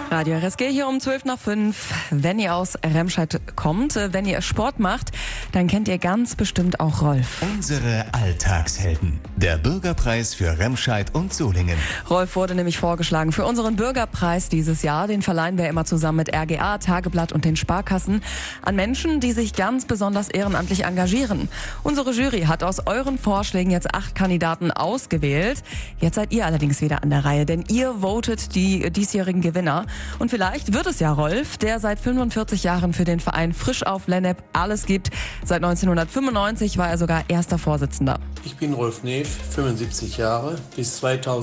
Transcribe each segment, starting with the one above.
Radio RSG hier um 5:12. Wenn ihr aus Remscheid kommt, wenn ihr Sport macht, dann kennt ihr ganz bestimmt auch Rolf. Unsere Alltagshelden. Der Bürgerpreis für Remscheid und Solingen. Rolf wurde nämlich vorgeschlagen für unseren Bürgerpreis dieses Jahr. Den verleihen wir immer zusammen mit RGA, Tageblatt und den Sparkassen an Menschen, die sich ganz besonders ehrenamtlich engagieren. Unsere Jury hat aus euren Vorschlägen jetzt 8 Kandidaten ausgewählt. Jetzt seid ihr allerdings wieder an der Reihe, denn ihr votet die diesjährigen Gewinner. Und vielleicht wird es ja Rolf, der seit 45 Jahren für den Verein Frisch auf Lennep alles gibt. Seit 1995 war er sogar erster Vorsitzender. Ich bin Rolf Neef, 75 Jahre. Bis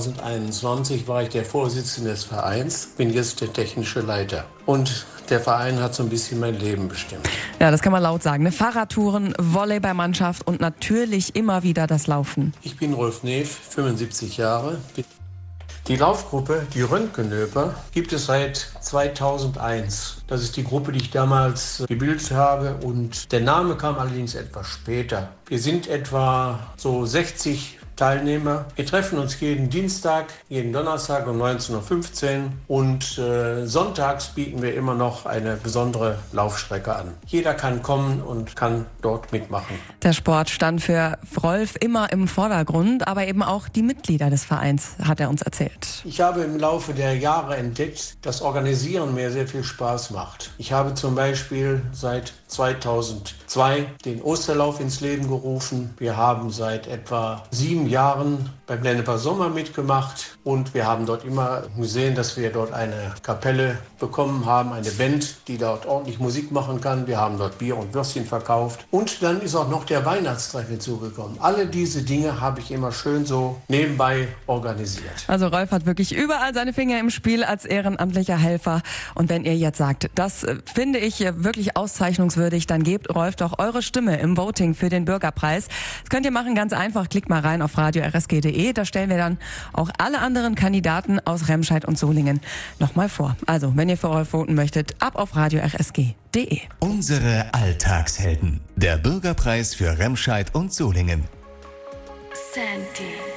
2021 war ich der Vorsitzende des Vereins, bin jetzt der technische Leiter. Und der Verein hat so ein bisschen mein Leben bestimmt. Ja, das kann man laut sagen. Fahrradtouren, Volleyballmannschaft und natürlich immer wieder das Laufen. Ich bin Rolf Neef, 75 Jahre. Die Laufgruppe, die Röntgenlöper, gibt es seit 2001. Das ist die Gruppe, die ich damals gebildet habe, und der Name kam allerdings etwas später. Wir sind etwa so 60 Teilnehmer. Wir treffen uns jeden Dienstag, jeden Donnerstag um 19:15 Uhr und sonntags bieten wir immer noch eine besondere Laufstrecke an. Jeder kann kommen und kann dort mitmachen. Der Sport stand für Rolf immer im Vordergrund, aber eben auch die Mitglieder des Vereins, hat er uns erzählt. Ich habe im Laufe der Jahre entdeckt, dass Organisieren mir sehr viel Spaß macht. Ich habe zum Beispiel seit 2002 den Osterlauf ins Leben gerufen. Wir haben seit etwa 7 Jahren beim Lenneper Sommer mitgemacht und wir haben dort immer gesehen, dass wir dort eine Kapelle bekommen haben, eine Band, die dort ordentlich Musik machen kann. Wir haben dort Bier und Würstchen verkauft und dann ist auch noch der Weihnachtstreff hinzugekommen. Alle diese Dinge habe ich immer schön so nebenbei organisiert. Also Rolf hat wirklich überall seine Finger im Spiel als ehrenamtlicher Helfer. Und wenn ihr jetzt sagt, das finde ich wirklich auszeichnungswürdig, dann gebt Rolf doch eure Stimme im Voting für den Bürgerpreis. Das könnt ihr machen, ganz einfach. Klickt mal rein auf radio-rsg.de. Da stellen wir dann auch alle anderen Kandidaten aus Remscheid und Solingen nochmal vor. Also, wenn ihr für Rolf voten möchtet, ab auf radio-rsg.de. Unsere Alltagshelden. Der Bürgerpreis für Remscheid und Solingen. Sandy.